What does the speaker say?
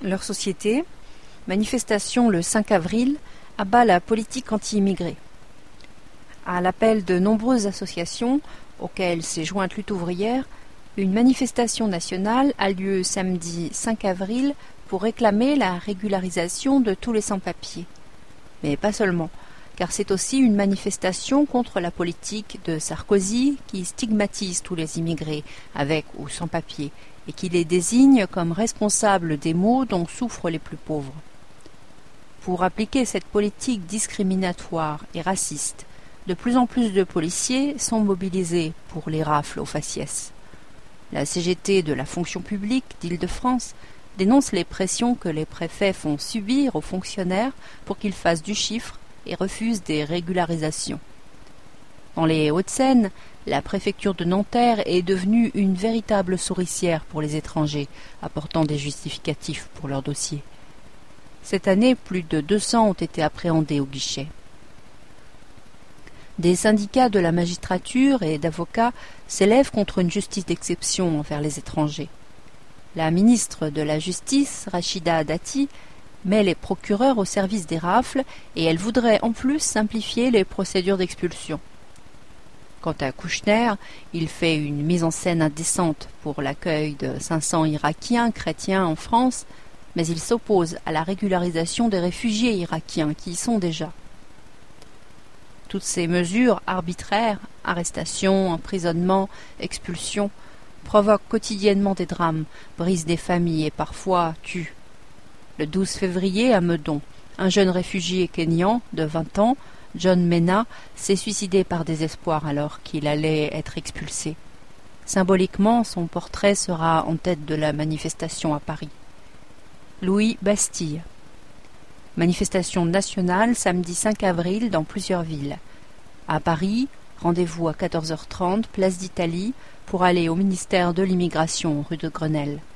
Leur société, manifestation le 5 avril, abat la politique anti-immigrés. À l'appel de nombreuses associations, auxquelles s'est jointe Lutte ouvrière, une manifestation nationale a lieu samedi 5 avril pour réclamer la régularisation de tous les sans-papiers. Mais pas seulement, car c'est aussi une manifestation contre la politique de Sarkozy qui stigmatise tous les immigrés, avec ou sans papiers, et qui les désigne comme responsables des maux dont souffrent les plus pauvres. Pour appliquer cette politique discriminatoire et raciste, de plus en plus de policiers sont mobilisés pour les rafles aux faciès. La CGT de la fonction publique d'Île-de-France dénonce les pressions que les préfets font subir aux fonctionnaires pour qu'ils fassent du chiffre et refusent des régularisations. Dans les Hauts-de-Seine, la préfecture de Nanterre est devenue une véritable souricière pour les étrangers, apportant des justificatifs pour leur dossier. Cette année, plus de 200 ont été appréhendés au guichet. Des syndicats de la magistrature et d'avocats s'élèvent contre une justice d'exception envers les étrangers. La ministre de la Justice, Rachida Dati, met les procureurs au service des rafles et elle voudrait en plus simplifier les procédures d'expulsion. Quant à Kouchner, il fait une mise en scène indécente pour l'accueil de 500 Irakiens chrétiens en France, mais il s'oppose à la régularisation des réfugiés irakiens qui y sont déjà. Toutes ces mesures arbitraires, arrestations, emprisonnements, expulsions, provoquent quotidiennement des drames, brisent des familles et parfois tuent. Le 12 février, à Meudon, un jeune réfugié kényan de 20 ans, John Mena, s'est suicidé par désespoir alors qu'il allait être expulsé. Symboliquement, son portrait sera en tête de la manifestation à Paris. Louis Bastille. Manifestation nationale samedi 5 avril dans plusieurs villes. À Paris, rendez-vous à 14h30, place d'Italie, pour aller au ministère de l'Immigration, rue de Grenelle.